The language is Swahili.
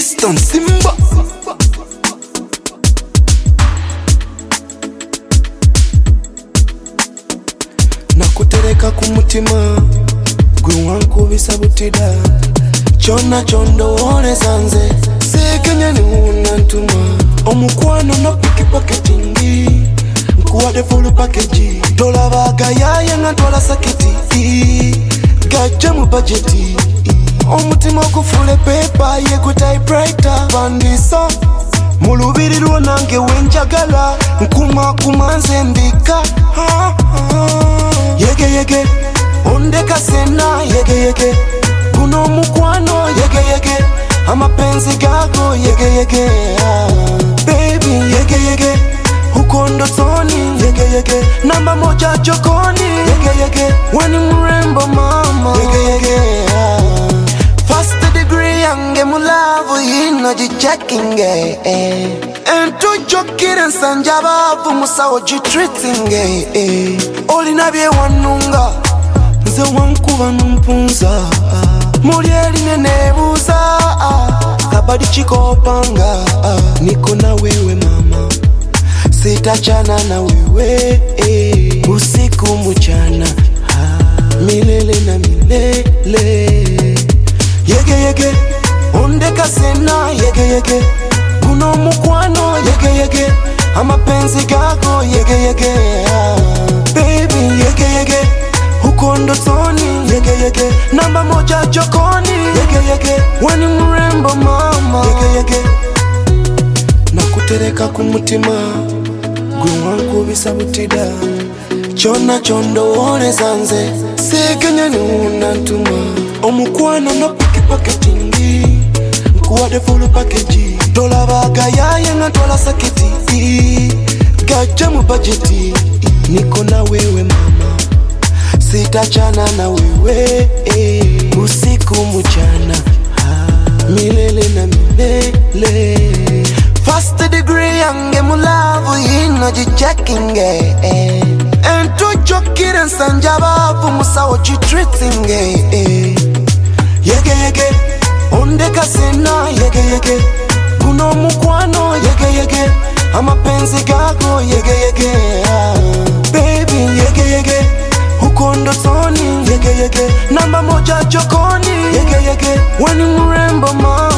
Eastern Simba. Nakutereka kumutima gwe wankubisa butida chona chondo one sanze sekenya ni unantuma omukwano no pickpocketing nkuwade full package dola baga yaye ngatwala saketi gaje mu budget omutima okufule paper ye ku typewriter bandisa mulubiriro nange wenjagala nkuma kumanze mbika yege ondeka sena yege kuno mukwano yege amapenzi gago yege baby yege ukondo toni yege namba moja jokoni yege wani mrembo mama yege first degree yange mulavu ino checking ento jokire sanjabavu musawo treating oli nabye wanunga nze wankuba numpunza mulyeli nenebuza kabadi chikopanga niko na wewe mama sitachana na wewe usiku mchana milele na milele yege ondeka sena yege kuno mukwano yege amapenzi gago yege baby yege ukondo toni yege namba moja jokoni yege wani mrembo mama yege nakutereka kumutima gwe wankubisa butida chona chondo one sanze sekenya ni unantuma omukwano no pickpocketing nkuwade full package dola baga yaye ngatwala saketi gaje mu budget niko na wewe mama sitachana na wewe usiku mchana milele na milele first degree yange mulavu ino checking ento jokire sanjabavu musawo treating yege ondeka sena yege kuno mukwano yege amapenzi gago yege baby yege ukondo toni yege namba moja jokoni yege wani mrembo mama